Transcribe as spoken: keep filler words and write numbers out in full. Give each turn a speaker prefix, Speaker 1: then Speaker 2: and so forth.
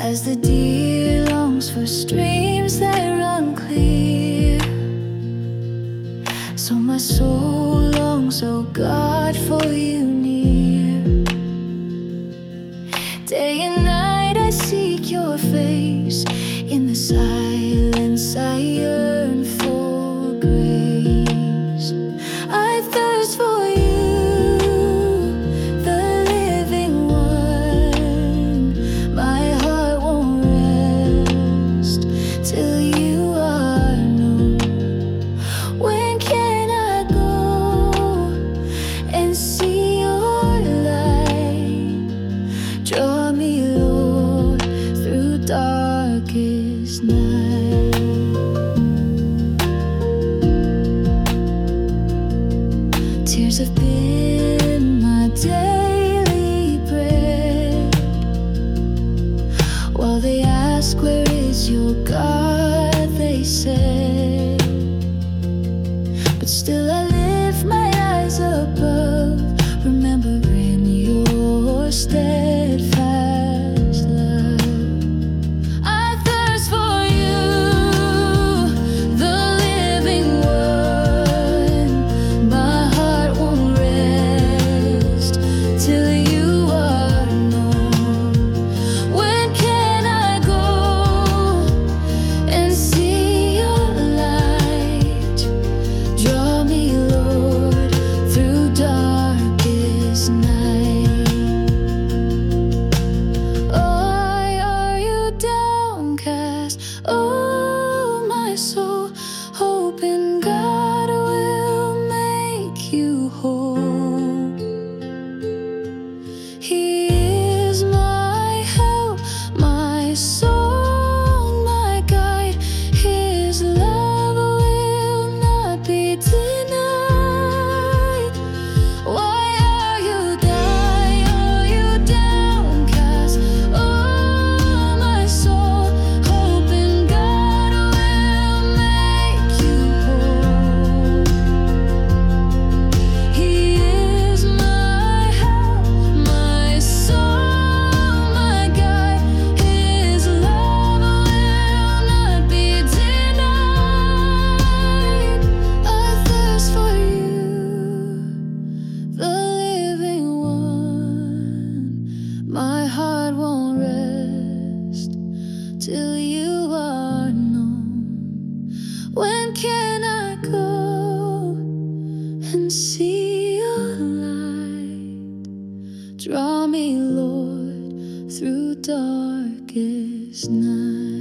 Speaker 1: As the deer longs for streams that run clear, so my soul longs, oh God, for you near. Day and night I seek your face, in the silence I yearn for grace. I thirst for you, the living one. My heart won't rest till you are known. When can I go and see your light? Draw me, Lord, through darkest night. Tears have been my daily bread, while they ask, where is your God, they say. But still I lift my eyes above, remembering your steadfast love. I thirst for you, the living one. My heart won't rest till you are known. When can I go and see your light? Draw me, Lord, through darkest night. Why are you downcast, oh my soul, hoping God will make you whole? He is my help, my song, my guide. His love will not be denied. Why are you dying? Are you downcast? Oh, my soul, hoping God will make you whole. He is my help, my song, my guide. His love will not be denied. I thirst for you, the living one. My heart won't rest till you are known. When can I go and see your light? Draw me, Lord, through darkest night.